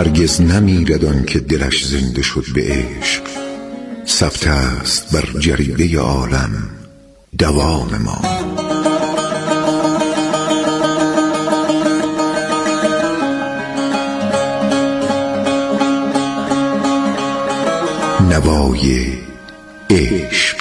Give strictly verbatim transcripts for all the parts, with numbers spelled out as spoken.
هرگز نمیرد آن که دلش زنده شد به عشق. ثبت است بر جریده عالم دوام ما. نوای عشق.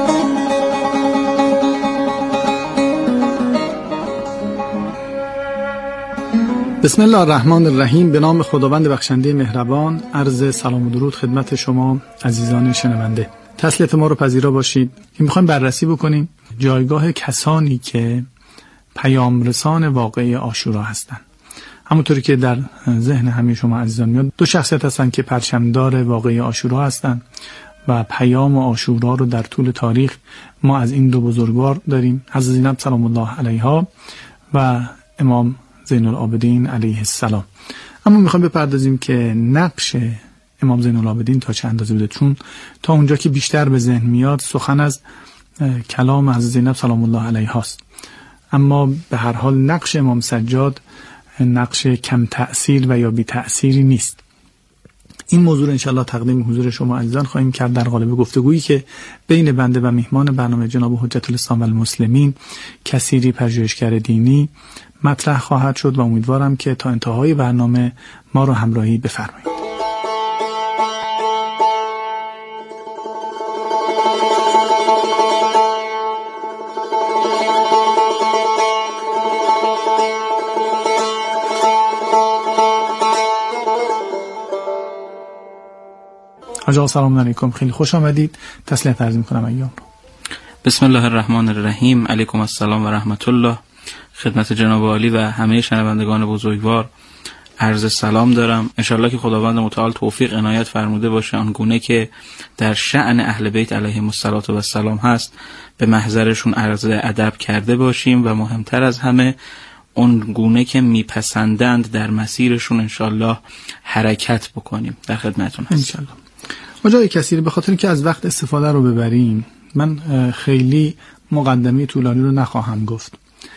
بسم الله الرحمن الرحیم. به نام خداوند بخشنده مهربان. عرض سلام و درود خدمت شما عزیزان شنونده. تسلیت ما رو پذیرا باشید که میخوایم بررسی بکنیم جایگاه کسانی که پیام رسان واقعی عاشورا هستند. همونطوری که در ذهن همه شما عزیزان میاد، دو شخصیت هستن که پرچمدار واقعی عاشورا هستند و پیام عاشورا رو در طول تاریخ ما از این دو بزرگوار داریم، حضرت زینب سلام الله علیها و امام زین العابدین علیه السلام. اما میخوایم بپردازیم که نقش امام زین العابدین تا چه اندازه بوده، چون تا اونجا که بیشتر به ذهن میاد سخن از کلام حضرت زینب سلام الله علیها است. اما به هر حال نقش امام سجاد نقش کم تأثیر و یا بی تأثیری نیست. این موضوع رو انشاءالله تقدیم حضور شما عزیزان خواهیم کرد در قالب گفتگویی که بین بنده و میهمان برنامه جناب حجت الاسلام و المسلمین کثیری پژوهشگر دینی مطرح خواهد شد و امیدوارم که تا انتهای برنامه ما رو همراهی بفرمایید. آقا سلام علیکم، خیلی خوش آمدید. تسلیت عرض می‌کنم ایام رو. بسم الله الرحمن الرحیم. علیکم السلام و رحمت الله. خدمت جناب عالی و همه شنوندگان بزرگوار عرض سلام دارم. انشالله که خداوند متعال توفیق عنایت فرموده باشه آنگونه که در شأن اهل بیت علیهم السلام هست به محضرشون عرض ادب کرده باشیم و مهمتر از همه اون گونه که میپسندند در مسیرشون انشالله حرکت بکنیم. در خدمتون هستم انشالله. ما جای کثیر به خاطر اینکه از وقت استفاده رو ببریم من خیلی مقدمه طولانی رو نخواهم گفت.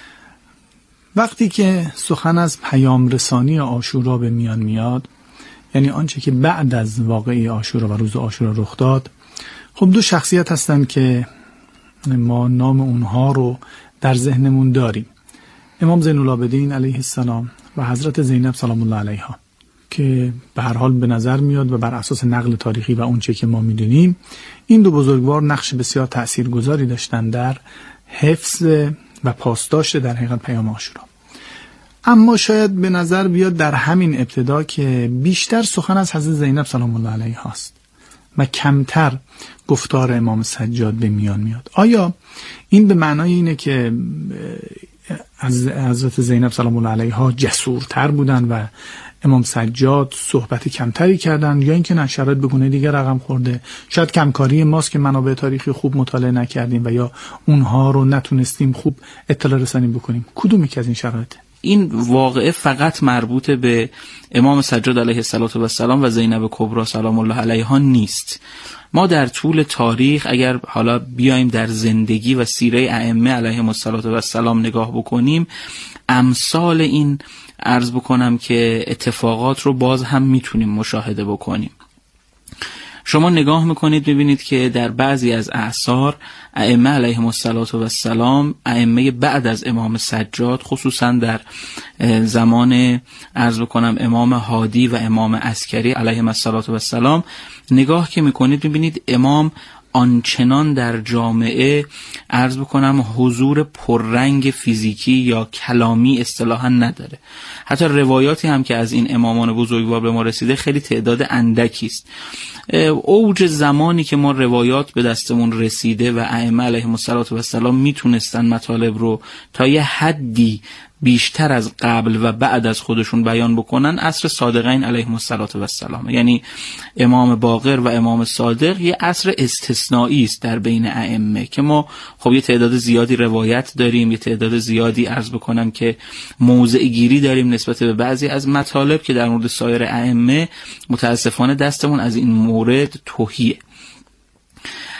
وقتی که سخن از پیام رسانی عاشورا به میان میاد، یعنی آنچه که بعد از واقعه عاشورا و روز عاشورا رخ داد، خب دو شخصیت هستن که ما نام اونها رو در ذهنمون داریم، امام زین العابدین علیه السلام و حضرت زینب سلام الله علیها، که به هر حال به نظر میاد و بر اساس نقل تاریخی و اونچه که ما میدونیم این دو بزرگوار نقش بسیار تاثیرگذاری داشتن در حفظ و پاسداشت در حقیقت پیام عاشورا. اما شاید به نظر بیاد در همین ابتدا که بیشتر سخن از حضرت زینب سلام الله علیها است و کمتر گفتار امام سجاد به میان میاد. آیا این به معنای اینه که از حضرت زینب سلام الله علیها جسورتر بودن و امام سجاد صحبت کمتری کردن، یا اینکه نه شرایط به گونه دیگه رقم خورده؟ شاید کمکاری ماست که منابع تاریخی خوب مطالعه نکردیم و یا اونها رو نتونستیم خوب اطلاع رسانی بکنیم. کدوم یک از این شرایطه؟ این واقعه فقط مربوط به امام سجاد علیه السلام و زینب کبری سلام الله علیها نیست. ما در طول تاریخ اگر حالا بیایم در زندگی و سیره ائمه علیهم السلام نگاه بکنیم، امثال این عرض بکنم که اتفاقات رو باز هم میتونیم مشاهده بکنیم. شما نگاه میکنید میبینید که در بعضی از اعصار ائمه علیهم السلام، ائمه بعد از امام سجاد، خصوصا در زمان عرض بکنم امام هادی و امام عسکری علیهم السلام، نگاه که میکنید میبینید امام آنچنان در جامعه عرض بکنم حضور پررنگ فیزیکی یا کلامی اصطلاحا نداره. حتی روایاتی هم که از این امامان بزرگوار به ما رسیده خیلی تعداد اندکی است. اوج زمانی که ما روایات به دستمون رسیده و ائمه علیهم السلام میتونستن مطالب رو تا یه حدی بیشتر از قبل و بعد از خودشون بیان بکنن، عصر صادقین علیهم السلام، یعنی امام باقر و امام صادق یه عصر استثنایی است در بین ائمه که ما خب یه تعداد زیادی روایت داریم، یه تعداد زیادی عرض بکنم که موضع گیری داریم نسبت به بعضی از مطالب که در مورد سایر ائمه متاسفانه دستمون از این مورد تهیه.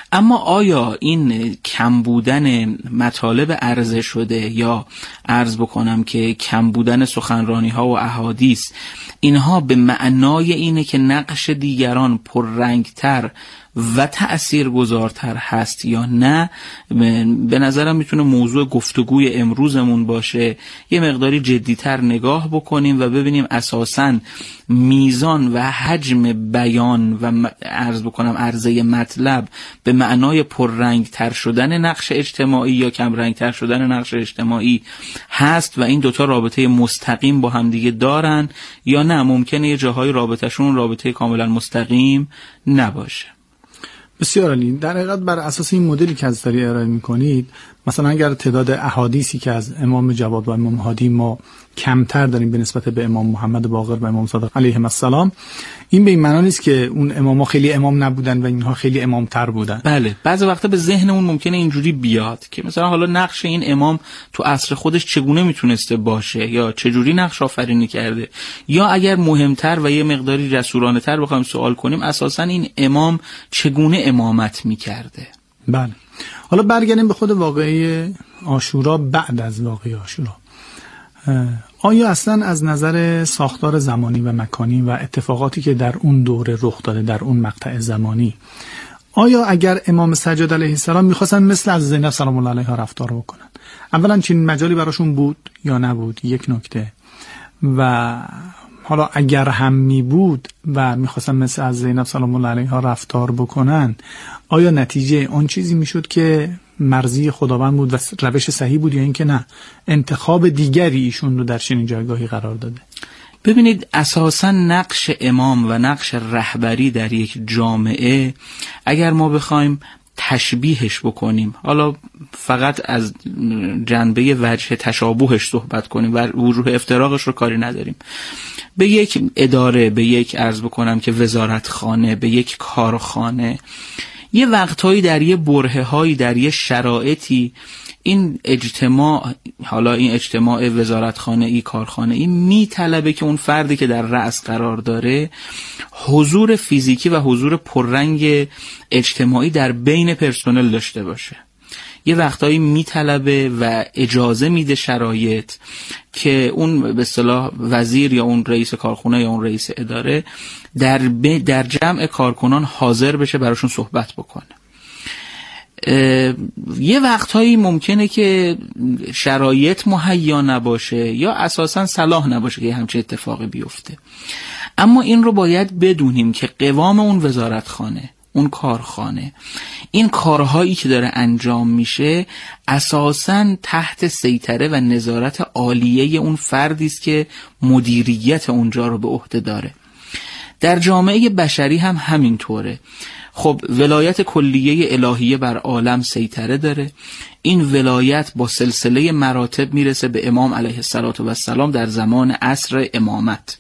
اما آیا این کم بودن مطالب عرضه شده یا عرض بکنم که کم بودن سخنرانی ها و احادیث اینها به معنای اینه که نقش دیگران پررنگتر و تأثیرگذارتر هست یا نه؟ به نظرم میتونه موضوع گفتگوی امروزمون باشه. یه مقداری جدیتر نگاه بکنیم و ببینیم اساساً میزان و حجم بیان و عرض بکنم عرضه مطلب به معنای پررنگتر شدن نقش اجتماعی یا کم رنگتر شدن نقش اجتماعی هست و این دوتا رابطه مستقیم با هم دیگه دارن یا نه ممکنه یه جاهای رابطهشون رابطه کاملا مستقیم نباشه. بسیار عالی. در حقیقت بر اساس این مدلی که از داری ارائه می‌کنید، مثلا اگر تعداد احادیثی که از امام جواد و امام هادی ما کمتر داریم به نسبت به امام محمد باقر و امام صادق علیهم السلام، این به این معنی نیست که اون امام‌ها خیلی امام نبودن و اینها خیلی امام‌تر بودن. بله، بعضی وقتا به ذهنمون ممکنه اینجوری بیاد که مثلا حالا نقش این امام تو عصر خودش چگونه میتونسته باشه یا چجوری نقش آفرینی کرده، یا اگر مهمتر و یه مقداری جسورانه‌تر بخوایم سوال کنیم اساساً این امام چگونه امامت میکرده. بله. حالا برگردیم به خود واقعه عاشورا. بعد از واقعه عاشورا آیا اصلا از نظر ساختار زمانی و مکانی و اتفاقاتی که در اون دوره رخ داده در اون مقطع زمانی، آیا اگر امام سجاد علیه السلام میخواستن مثل از زینب سلام الله علیها رفتار بکنن، اولا چنین مجالی براشون بود یا نبود؟ یک نکته. و حالا اگر هم می بود و میخواستن مثل از زینب سلام الله علیها رفتار بکنن، آیا نتیجه اون چیزی میشد که مرضی خداوند بود و روش صحیح بود یا اینکه نه انتخاب دیگری ایشون رو در چنین جایگاهی قرار داده؟ ببینید، اساساً نقش امام و نقش رهبری در یک جامعه اگر ما بخوایم تشبیهش بکنیم، حالا فقط از جنبه وجه تشابهش صحبت کنیم و وجوه افتراقش رو کاری نداریم، به یک اداره، به یک عرض بکنم که وزارتخانه، به یک کارخانه، یه وقتهایی در یه برهه‌هایی در یه شرایطی این اجتماع، حالا این اجتماع وزارتخانه ای کارخانه ای میطلبه که اون فردی که در رأس قرار داره حضور فیزیکی و حضور پررنگ اجتماعی در بین پرسنل داشته باشه. یه وقتایی میطلبه و اجازه میده شرایط که اون به اصطلاح وزیر یا اون رئیس کارخونه یا اون رئیس اداره در در جمع کارکنان حاضر بشه براشون صحبت بکنه. یه وقتهایی ممکنه که شرایط مهیا نباشه یا اساساً صلاح نباشه که همچین اتفاقی بیفته. اما این رو باید بدونیم که قوام اون وزارتخانه، اون کارخانه، این کارهایی که داره انجام میشه اساساً تحت سیطره و نظارت عالیه اون فردی است که مدیریت اونجا رو به عهده داره. در جامعه بشری هم همینطوره. خب ولایت کلیه الهیه بر عالم سیطره داره. این ولایت با سلسله مراتب میرسه به امام علیه السلام در زمان عصر امامت.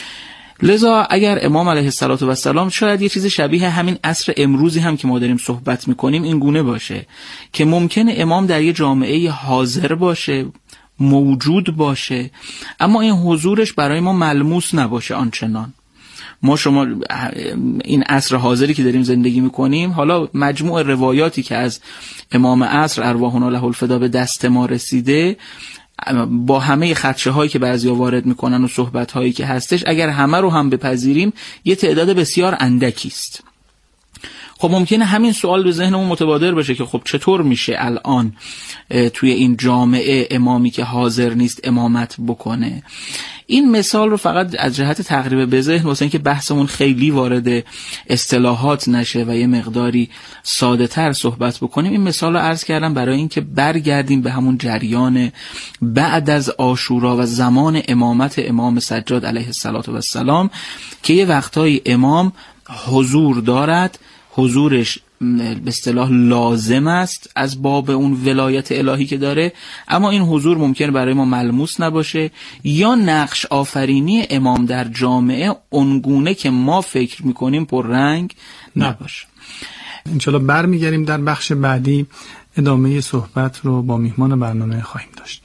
لذا اگر امام علیه السلام شاید یه چیز شبیه همین عصر امروزی هم که ما داریم صحبت میکنیم این گونه باشه که ممکنه امام در یه جامعه حاضر باشه، موجود باشه، اما این حضورش برای ما ملموس نباشه آنچنان. ما شما این عصر حاضری که داریم زندگی میکنیم، حالا مجموع روایاتی که از امام عصر ارواحنا له الفدا به دست ما رسیده، با همه خدشه هایی که بعضیا وارد میکنن و صحبت هایی که هستش، اگر همه رو هم بپذیریم یه تعداد بسیار اندکی است. خب ممکنه همین سوال به ذهنمون متبادر بشه که خب چطور میشه الان توی این جامعه امامی که حاضر نیست امامت بکنه؟ این مثال رو فقط از جهت تقریب به ذهن واسه اینکه بحثمون خیلی وارد اصطلاحات نشه و یه مقداری ساده تر صحبت بکنیم، این مثال رو عرض کردم برای اینکه برگردیم به همون جریان بعد از عاشورا و زمان امامت امام سجاد علیه السلام که یه وقتایی امام حضور دارد، حضورش به اصطلاح لازم است از باب اون ولایت الهی که داره، اما این حضور ممکنه برای ما ملموس نباشه یا نقش آفرینی امام در جامعه اونگونه که ما فکر میکنیم پررنگ نباشه. انشالله برمیگردیم در بخش بعدی، ادامه صحبت رو با میهمان برنامه خواهیم داشت.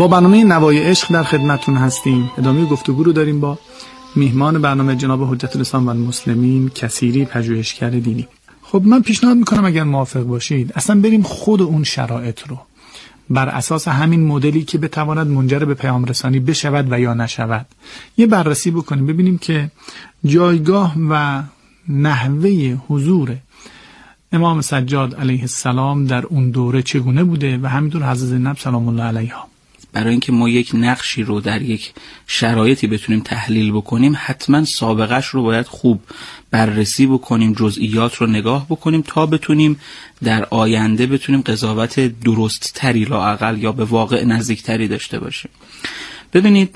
با برنامه نوای عشق در خدمتتون هستیم. ادامه گفتگو رو داریم با میهمان برنامه جناب حجت الاسلام و المسلمین کثیری، پژوهشگر دینی. خب من پیشنهاد میکنم اگر موافق باشید اصلا بریم خود اون شرایط رو بر اساس همین مدلی که بتواند منجر به پیام رسانی بشود و یا نشود یه بررسی بکنیم، ببینیم که جایگاه و نحوه حضور امام سجاد علیه السلام در اون دوره چگونه بوده و همینطور حضرت زینب سلام الله علیها. برای اینکه ما یک نقشی رو در یک شرایطی بتونیم تحلیل بکنیم حتما سابقش رو باید خوب بررسی بکنیم، جزئیات رو نگاه بکنیم تا بتونیم در آینده بتونیم قضاوت درست تری لااقل یا به واقع نزدیک تری داشته باشیم. ببینید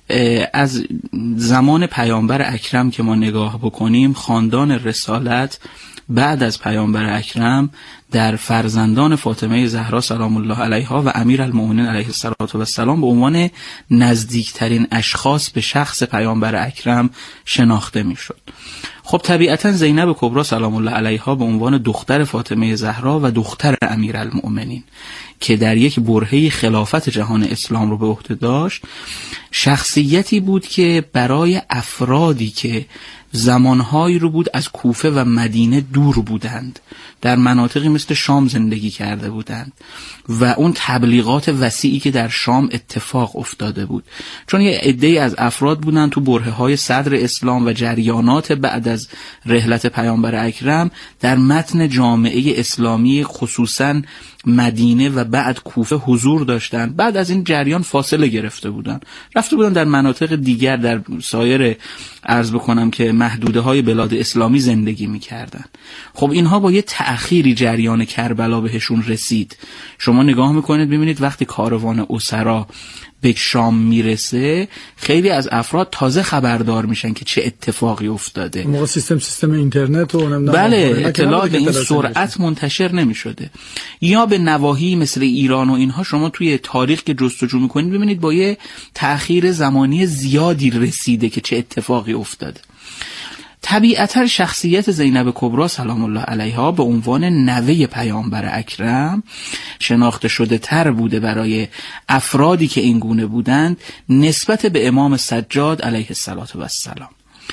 از زمان پیامبر اکرم که ما نگاه بکنیم، خاندان رسالت بعد از پیامبر اکرم در فرزندان فاطمه زهرا سلام الله علیها و امیرالمؤمنین علیه السلام به عنوان نزدیکترین اشخاص به شخص پیامبر اکرم شناخته میشد. خب طبیعتا زینب کبری سلام الله علیها به عنوان دختر فاطمه زهرا و دختر امیرالمؤمنین که در یک برهه خلافت جهان اسلام رو به عهده داشت، شخصیتی بود که برای افرادی که زمانهایی رو بود از کوفه و مدینه دور بودند، در مناطقی مثل شام زندگی کرده بودند و اون تبلیغات وسیعی که در شام اتفاق افتاده بود، چون یه عده‌ای از افراد بودند تو برهه های صدر اسلام و جریانات بعد از رحلت پیامبر اکرم در متن جامعه اسلامی خصوصاً مدینه و بعد کوفه حضور داشتند. بعد از این جریان فاصله گرفته بودند، رفته بودند در مناطق دیگر در سایر عرض بکنم که محدوده های بلاد اسلامی زندگی می‌کردند. خب اینها با یه تأخیری جریان کربلا بهشون رسید. شما نگاه میکنید ببینید وقتی کاروان اسرا به شام میرسه خیلی از افراد تازه خبردار میشن که چه اتفاقی افتاده. موقع سیستم سیستم اینترنت و نمیدونم بله اطلاعات به این سرعت منتشر نمیشده. یا به نواحی مثل ایران و اینها شما توی تاریخ که جستجو میکنید ببینید با یه تأخیر زمانی زیادی رسیده که چه اتفاقی افتاده. طبیعتا شخصیت زینب کبری سلام الله علیها به عنوان نوه پیامبر اکرم شناخته شده تر بوده برای افرادی که این گونه بودند نسبت به امام سجاد علیه السلام.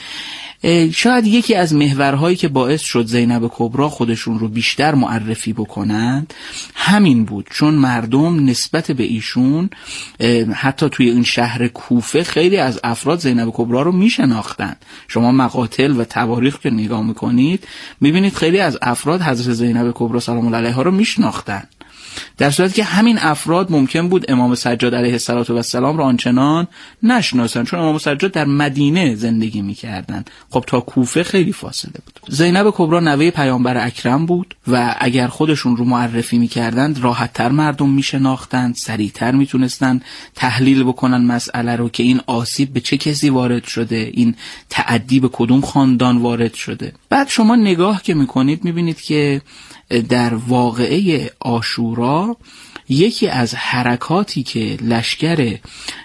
شاید یکی از محورهایی که باعث شد زینب کبری خودشون رو بیشتر معرفی بکنند همین بود، چون مردم نسبت به ایشون حتی توی این شهر کوفه خیلی از افراد زینب کبری رو میشناختند. شما مقاتل و تواریخ که نگاه میکنید میبینید خیلی از افراد حضرت زینب کبری سلام الله علیها رو میشناختند، در صورتی که همین افراد ممکن بود امام سجاد علیه السلام را آنچنان نشناسن، چون امام سجاد در مدینه زندگی میکردند. خب تا کوفه خیلی فاصله بود. زینب کبری نوه پیامبر اکرم بود و اگر خودشون رو معرفی میکردند راحت‌تر مردم میشناختند، سریعتر میتونستند تحلیل بکنن مسئله رو که این آسیب به چه کسی وارد شده، این تعدی به کدوم خاندان وارد شده. بعد شما نگاه که میکنید میبینید که در واقعه عاشورا یکی از حرکاتی که لشکر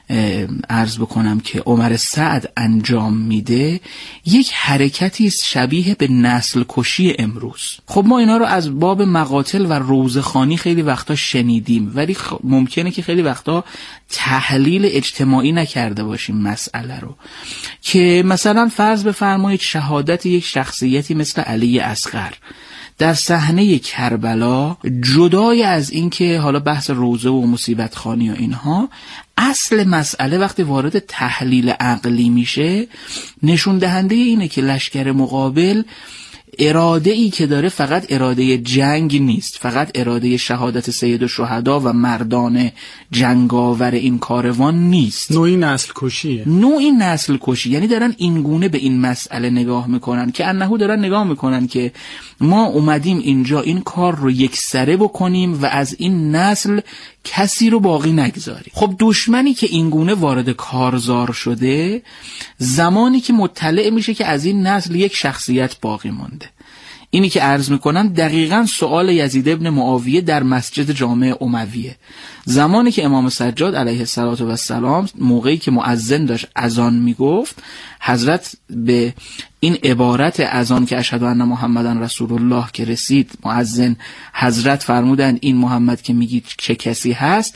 عرض بکنم که عمر سعد انجام میده یک حرکتی شبیه به نسل کشی امروز. خب ما اینا رو از باب مقاتل و روزخوانی خیلی وقتا شنیدیم، ولی ممکنه که خیلی وقتا تحلیل اجتماعی نکرده باشیم مسئله رو، که مثلا فرض بفرمایید شهادت یک شخصیتی مثل علی اصغر در صحنه کربلا، جدای از این که حالا بحث روزه و مصیبت خوانی و اینها، اصل مسئله وقتی وارد تحلیل عقلی میشه نشون دهنده اینه که لشکر مقابل اراده ای که داره فقط اراده جنگ نیست، فقط اراده شهادت سید الشهدا و مردان جنگاور این کاروان نیست، نوعی نسل کشیه. نوعی نسل کشی، یعنی دارن این گونه به این مسئله نگاه میکنن که انهو دارن نگاه میکنن که ما اومدیم اینجا این کار رو یکسره بکنیم و از این نسل کسی رو باقی نگذاریم. خب دشمنی که این گونه وارد کارزار شده زمانی که مطلع میشه که از این نسل یک شخصیت باقی مونده، اینی که عرض میکنم دقیقاً سؤال یزید ابن معاویه در مسجد جامع امویه، زمانی که امام سجاد علیه السلام موقعی که مؤذن داشت اذان میگفت، حضرت به این عبارت اذان که اشهد ان محمدن رسول الله که رسید، مؤذن حضرت فرمودند این محمد که میگی چه کسی هست؟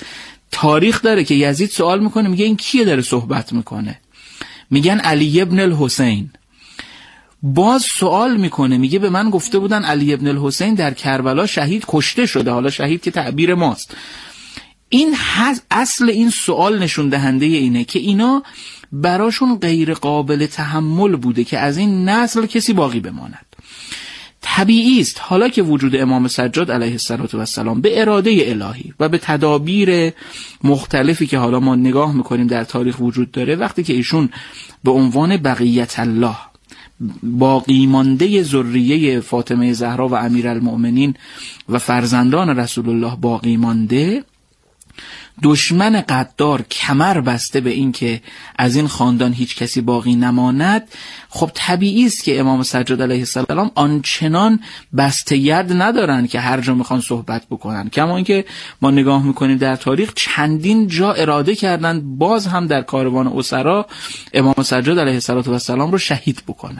تاریخ داره که یزید سوال میکنه، میگه این کیه داره صحبت میکنه؟ میگن علی ابن الحسین. باز سوال میکنه، میگه به من گفته بودن علی ابن الحسین در کربلا شهید کشته شده. حالا شهید که تعبیر ماست. این اصل این سوال نشون دهنده اینه که اینا براشون غیر قابل تحمل بوده که از این نسل کسی باقی بماند. طبیعی است حالا که وجود امام سجاد علیه السلام به اراده الهی و به تدابیر مختلفی که حالا ما نگاه میکنیم در تاریخ وجود داره، وقتی که ایشون به عنوان بقیت الله، باقی مانده ذریه فاطمه زهرا و امیرالمؤمنین و فرزندان رسول الله باقی مانده، دشمن قدار کمر بسته به این که از این خاندان هیچ کسی باقی نماند، خب طبیعی است که امام سجاد علیه السلام آنچنان بسته ید ندارن که هر جا میخوان صحبت بکنن. کما اینکه ما نگاه میکنیم در تاریخ چندین جا اراده کردن باز هم در کاروان اسرا امام سجاد علیه السلام رو شهید بکنن.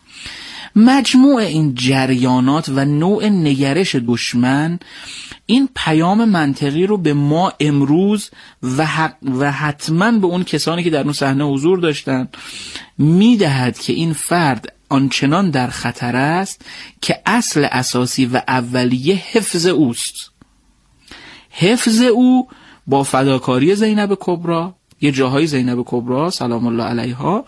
مجموع این جریانات و نوع نگرش دشمن این پیام منطقی رو به ما امروز و, حق و حتما به اون کسانی که در اون صحنه حضور داشتن میدهد که این فرد آنچنان در خطر است که اصل اساسی و اولیه حفظ اوست. حفظ او با فداکاری زینب کبری، یه جاهای زینب کبری سلام الله علیها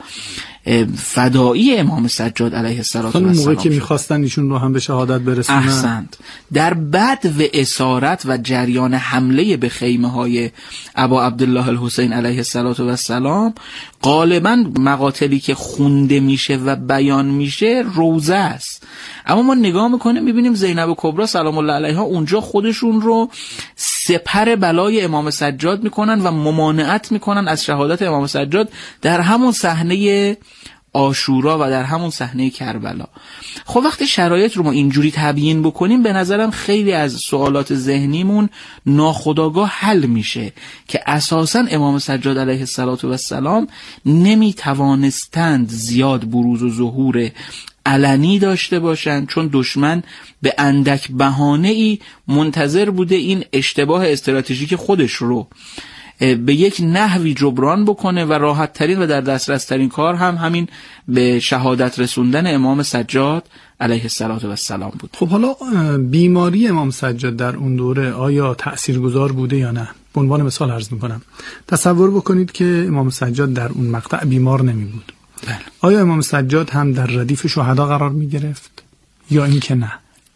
فدایی امام سجاد علیه السلام اون موقع که میخواستن ایشون رو هم به شهادت برسونن. احسنت. در بعد و اسارت و جریان حمله به خیمه های ابا عبدالله الحسین علیه السلام غالبا مقاتلی که خونده میشه و بیان میشه روزه است. اما ما نگاه میکنیم میبینیم زینب کبری سلام الله علیها اونجا خودشون رو سپر بلای امام سجاد میکنن و ممانعت میکنن از شهادت امام سجاد در همون صحنه عاشورا و در همون صحنه کربلا. خب وقتی شرایط رو ما اینجوری تبیین بکنیم به نظرم خیلی از سوالات ذهنیمون ناخودآگاه حل میشه که اساساً امام سجاد علیه السلام نمیتوانستند زیاد بروز و ظهور علنی داشته باشند، چون دشمن به اندک بهانه‌ای منتظر بوده این اشتباه استراتژیک خودش رو به یک نحوی جبران بکنه و راحت ترین و در دسترس ترین کار هم همین به شهادت رسوندن امام سجاد علیه السلام بود. خب حالا بیماری امام سجاد در اون دوره آیا تأثیرگذار بوده یا نه؟ به عنوان مثال عرض میکنم، تصور بکنید که امام سجاد در اون مقطع بیمار نمی بود. بله. آیا امام سجاد هم در ردیف شهدا قرار می گرفت یا اینکه نه؟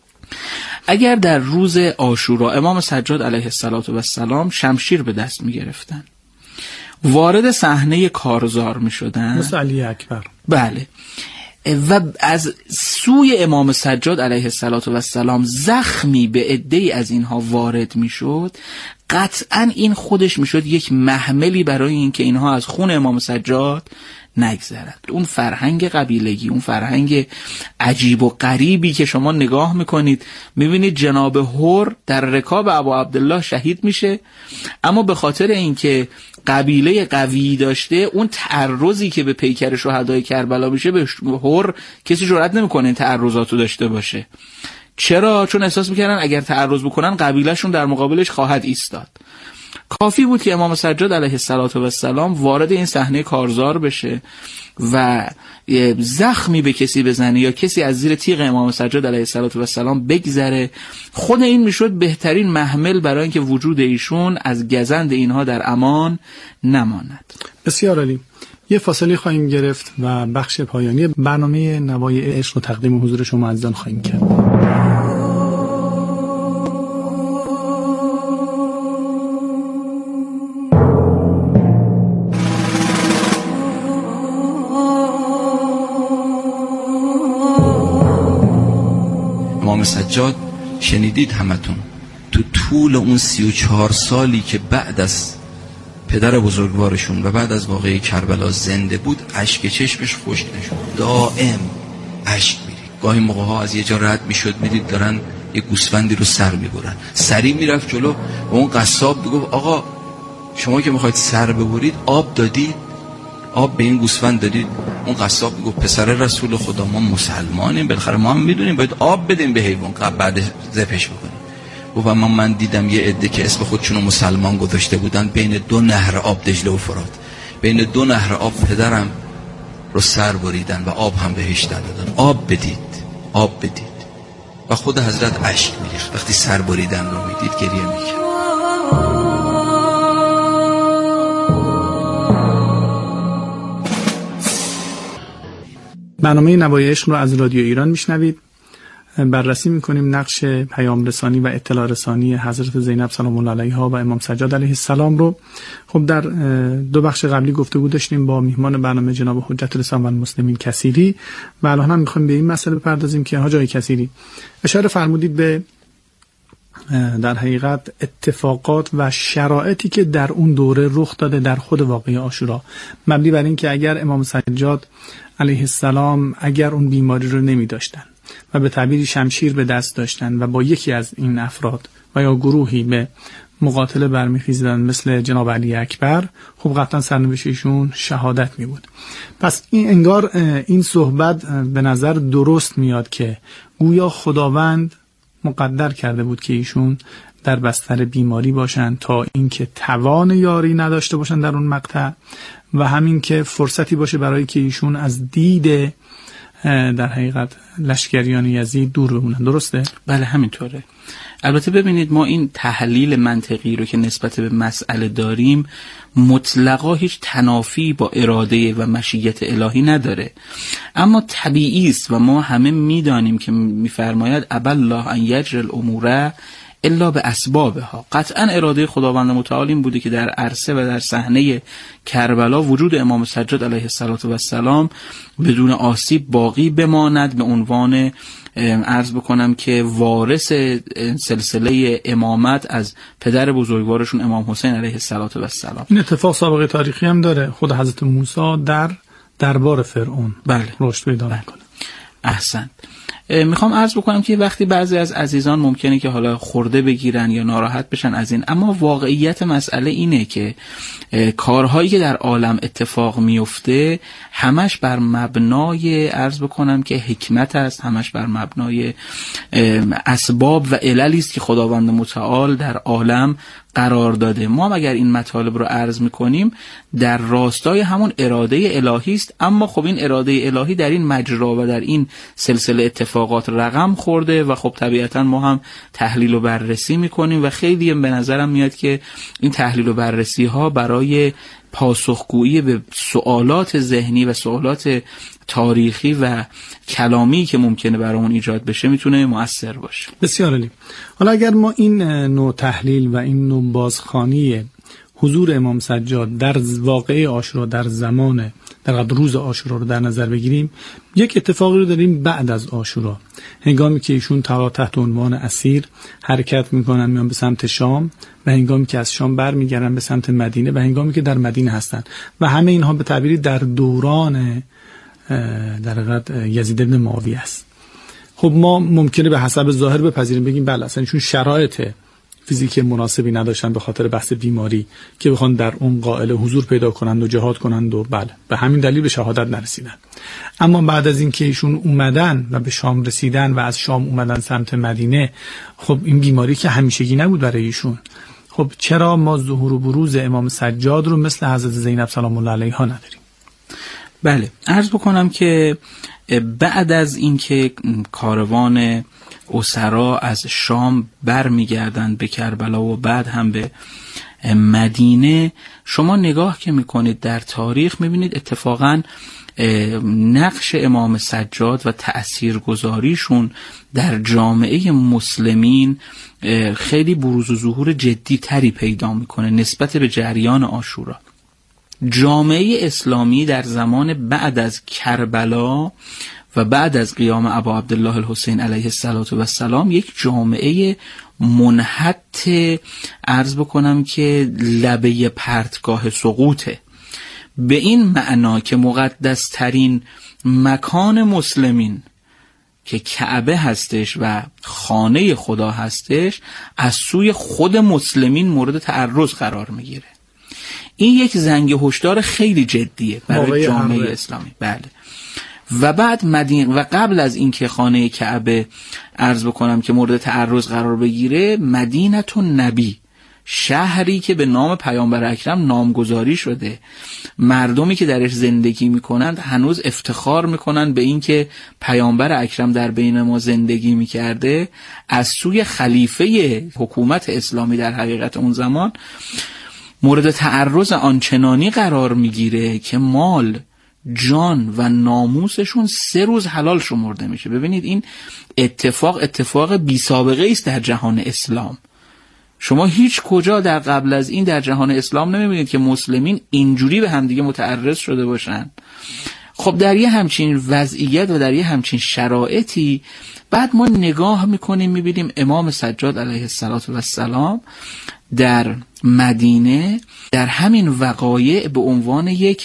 اگر در روز عاشورا امام سجاد علیه السلام شمشیر به دست می گرفتن، وارد صحنه کارزار می شدن، مثل علی اکبر، بله، و از سوی امام سجاد علیه السلام زخمی به عده‌ای از اینها وارد می شد، قطعا این خودش می شد یک محملی برای این که اینها از خون امام سجاد نگذرد. اون فرهنگ قبیلگی، اون فرهنگ عجیب و غریبی که شما نگاه میکنید میبینید جناب هور در رکاب ابا عبدالله شهید میشه، اما به خاطر اینکه قبیله قوی داشته اون تعرضی که به پیکر شهدای کربلا میشه به هور کسی جرئت نمیکنه این تعرضاتو داشته باشه. چرا؟ چون احساس میکردن اگر تعرض بکنن قبیلهشون در مقابلش خواهد ایستاد. کافی بود که امام سجاد علیه السلام وارد این صحنه کارزار بشه و زخمی به کسی بزنه یا کسی از زیر تیغ امام سجاد علیه السلام بگذره، خود این میشد بهترین محمل برای اینکه وجود ایشون از گزند اینها در امان نماند. بسیار عالی. یه فاصله خواهیم گرفت و بخش پایانی برنامه نوای عشق رو تقدیم حضور شما عزیزان خواهیم کرد. امام سجاد شنیدید همتون تو طول اون سی و چهار سالی که بعد از پدر بزرگوارشون و بعد از واقعه کربلا زنده بود اشک چشمش خشک نشد، دائم اشک میری. گاهی موقع ها از یه جا رد میشد میدید دارن یه گوسفندی رو سر میبرن، سری میرفت جلو و اون قصاب میگفت آقا شما که میخواید سر ببرید آب دادید؟ آب به این گوسفند دادید؟ اون قصاب میگفت پسر رسول خدا ما مسلمانیم، بالاخره ما هم میدونیم باید آب بدیم به حیوان بعد ذبحش بکنیم. و من من دیدم یه عده که اسم خودشونو مسلمان گذاشته بودن بین دو نهر آب، دجله و فرات، بین دو نهر آب پدرم رو سر بریدن و آب هم بهش ندادن. آب بدید، آب بدید. و خود حضرت اشک میریخت وقتی سر بریدن رو میدید، گریه میکرد. برنامه نوای عشق رو از رادیو ایران میشنوید. بررسی میکنیم نقش پیام رسانی و اطلاع رسانی حضرت زینب سلام الله علیها و امام سجاد علیه السلام رو. خب در دو بخش قبلی گفتگو داشتیم با میهمان برنامه جناب حجت الاسلام و المسلمین کثیری و الان هم میخوایم به این مسئله بپردازیم که حاج آقای کثیری اشاره فرمودید به در حقیقت اتفاقات و شرایطی که در اون دوره رخ داده در خود واقعه عاشورا، مبنی بر این که اگر امام سجاد علیه السلام اگر اون بیماری رو نمی داشتن و به تعبیری شمشیر به دست داشتن و با یکی از این افراد و یا گروهی به مقاتله برمیخیزدن مثل جناب علی اکبر، خب قطعا سرنوشت ایشون شهادت می بود. پس این انگار این صحبت به نظر درست میاد که گویا خداوند مقدر کرده بود که ایشون در بستر بیماری باشن تا اینکه توان یاری نداشته باشن در اون مقطع و همین که فرصتی باشه برای که ایشون از دید در حقیقت لشکریان یزید دور بمونن. درسته؟ بله همینطوره. البته ببینید ما این تحلیل منطقی رو که نسبت به مسئله داریم مطلقا هیچ تنافی با اراده و مشیت الهی نداره، اما طبیعی است و ما همه میدانیم که میفرماید ابالله ان یجری الامور الا به اسبابها. قطعا اراده خداوند متعال این بوده که در عرصه و در صحنه کربلا وجود امام سجاد علیه السلام بدون آسیب باقی بماند، به عنوان عرض بکنم که وارث سلسله امامت از پدر بزرگوارشون امام حسین علیه السلام. این اتفاق سابقه تاریخی هم داره. خود حضرت موسی در دربار فرعون بله رشد پیدا میکنه. احسن. میخوام عرض بکنم که وقتی بعضی از عزیزان ممکنه که حالا خورده بگیرن یا ناراحت بشن از این، اما واقعیت مسئله اینه که کارهایی که در عالم اتفاق میفته همش بر مبنای عرض بکنم که حکمت است، همش بر مبنای اسباب و عللی است که خداوند متعال در عالم قرار داده. ما اگر این مطالب رو عرض میکنیم در راستای همون اراده الهی است، اما خب این اراده الهی در این مجرا و در این سلسله اتفاقات رقم خورده و خب طبیعتا ما هم تحلیل و بررسی میکنیم و خیلی به نظرم میاد که این تحلیل و بررسی ها برای پاسخگویی به سوالات ذهنی و سوالات تاریخی و کلامی که ممکنه برامون ایجاد بشه میتونه مؤثر باشه. بسیار عالی. حالا اگر ما این نوع تحلیل و این نوع بازخوانی حضور امام سجاد در واقعه عاشورا در زمان در روز عاشورا رو در نظر بگیریم، یک اتفاقی رو داریم بعد از عاشورا، هنگامی که ایشون تحت عنوان اسیر حرکت میکنن میان به سمت شام و هنگامی که از شام برمیگردن به سمت مدینه و هنگامی که در مدینه هستن و همه اینها به تعبیری در دوران در حقیقت یزید بن معاویه است. خب ما ممکنه به حسب ظاهر بپذیریم بگیم بله اصلا چون شرایط فیزیکی مناسبی نداشتن به خاطر بحث بیماری که بخوان در اون قائله حضور پیدا کنند و جهاد کنند و بله به همین دلیل به شهادت نرسیدن. اما بعد از اینکه ایشون اومدن و به شام رسیدن و از شام اومدن سمت مدینه، خب این بیماری که همیشگی نبود برای ایشون. خب چرا ما ظهور و بروز امام سجاد رو مثل حضرت زینب سلام الله علیها نداریم؟ بله عرض بکنم که بعد از اینکه کاروان اسرا از شام بر میگردند به کربلا و بعد هم به مدینه، شما نگاه که میکنید در تاریخ میبینید اتفاقا نقش امام سجاد و تأثیرگذاریشون در جامعه مسلمین خیلی بروز و ظهور جدی تری پیدا میکنه نسبت به جریان عاشورا. جامعه اسلامی در زمان بعد از کربلا و بعد از قیام ابا عبدالله الحسین علیه السلام یک جامعه منحط عرض بکنم که لبه پرتگاه سقوطه، به این معنا که مقدس ترین مکان مسلمین که کعبه هستش و خانه خدا هستش از سوی خود مسلمین مورد تعرض قرار میگیره. این یک زنگ هشدار خیلی جدیه برای جامعه اسلامی. بله. و بعد مدینه و قبل از اینکه خانه کعبه عرض بکنم که مورد تعرض قرار بگیره، مدینه النبی، شهری که به نام پیامبر اکرم نامگذاری شده، مردمی که درش زندگی میکنند هنوز افتخار میکنند به این که پیامبر اکرم در بین ما زندگی میکرده، از سوی خلیفه حکومت اسلامی در حقیقت اون زمان مورد تعرض آنچنانی قرار میگیره که مال، جان و ناموسشون سه روز حلال شمرده میشه. ببینید این اتفاق اتفاق بی سابقه است در جهان اسلام. شما هیچ کجا در قبل از این در جهان اسلام نمیبینید که مسلمین اینجوری به همدیگه متعرض شده باشن. خب در یه همچین وضعیت و در یه همچین شرایطی بعد ما نگاه میکنیم میبینیم امام سجاد علیه السلام در مدینه در همین وقایع به عنوان یک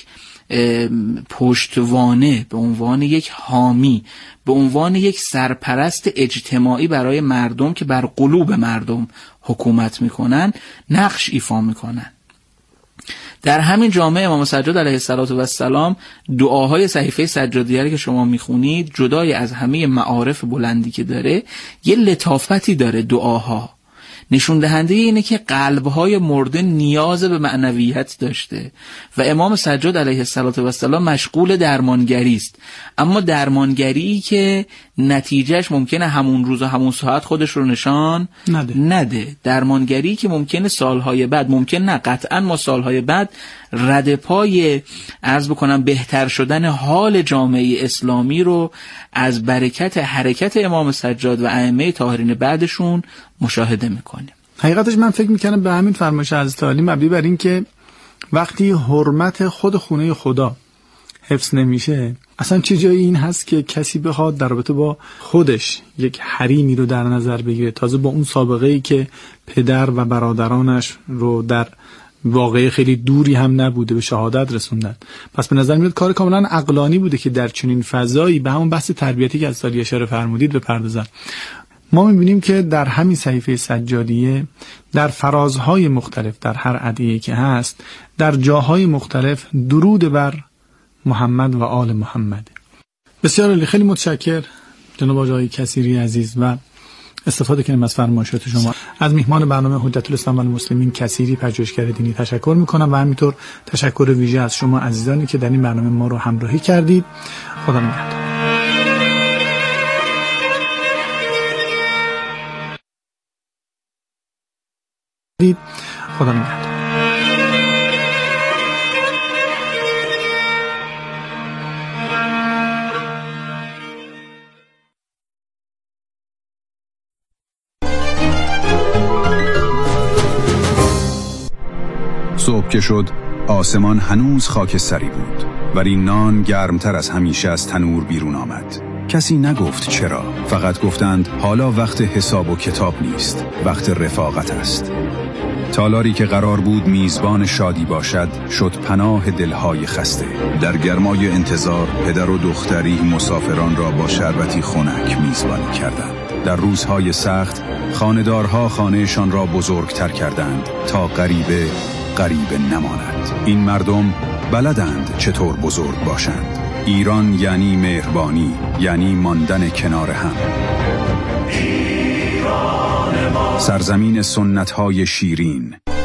پشتوانه، به عنوان یک حامی، به عنوان یک سرپرست اجتماعی برای مردم که بر قلوب مردم حکومت میکنن نقش ایفا میکنن. در همین جامعه امام سجاد علیه السلام دعاهای صحیفه سجادیه که شما میخونید، جدای از همه معارف بلندی که داره، یه لطافتی داره. دعاها نشون دهنده اینه که قلبهای مرده نیاز به معنویت داشته و امام سجاد علیه السلام مشغول درمانگری است، اما درمانگری که نتیجهش ممکنه همون روز و همون ساعت خودش رو نشان نده, نده. درمانگری که ممکنه سالهای بعد، ممکن نه قطعا ما سالهای بعد ردپای عرض بکنم بهتر شدن حال جامعه اسلامی رو از برکت حرکت امام سجاد و ائمه طاهرین بعدشون مشاهده میکنیم. حقیقتش من فکر میکنم به همین فرمایش حضرت علی مبنی بر این که وقتی حرمت خود خونه خدا حفظ نمیشه، اصلا چه جایی این هست که کسی بخواد در رابطه با خودش یک حریمی رو در نظر بگیره، تازه با اون سابقه ای که پدر و برادرانش رو در واقعی خیلی دوری هم نبوده به شهادت رسوندن. پس به نظر میاد کار کاملا عقلانی بوده که در چنین فضایی به همون بحث تربیتی که از سالی اشاره فرمودید بپردازن. ما میبینیم که در همین صحیفه سجادیه در فرازهای مختلف در هر ادعیه که هست، در جاهای مختلف درود بر محمد و آل محمد. بسیار عالی، خیلی متشکر جناب آقای کثیری عزیز و استفاده کنیم از فرمایشات شما. از میهمان برنامه حجت الاسلام و المسلمین کثیری پژوهشگر دینی تشکر میکنم و همینطور تشکر ویژه از شما عزیزانی که در این برنامه ما رو همراهی کردید. خدا نگهدار. خدا نگهدار. صبح که شد آسمان هنوز خاکستری بود، ولی نان گرمتر از همیشه از تنور بیرون آمد. کسی نگفت چرا، فقط گفتند حالا وقت حساب و کتاب نیست، وقت رفاقت است. تالاری که قرار بود میزبان شادی باشد شد پناه دلهای خسته. در گرمای انتظار پدر و دختری مسافران را با شربتی خنک میزبانی کردند. در روزهای سخت خانه‌دارها خانهشان را بزرگتر کردند تا غریبه غریبه نماند. این مردم بلدند چطور بزرگ باشند. ایران یعنی مهربانی، یعنی ماندن کنار هم. سرزمین سنت‌های شیرین،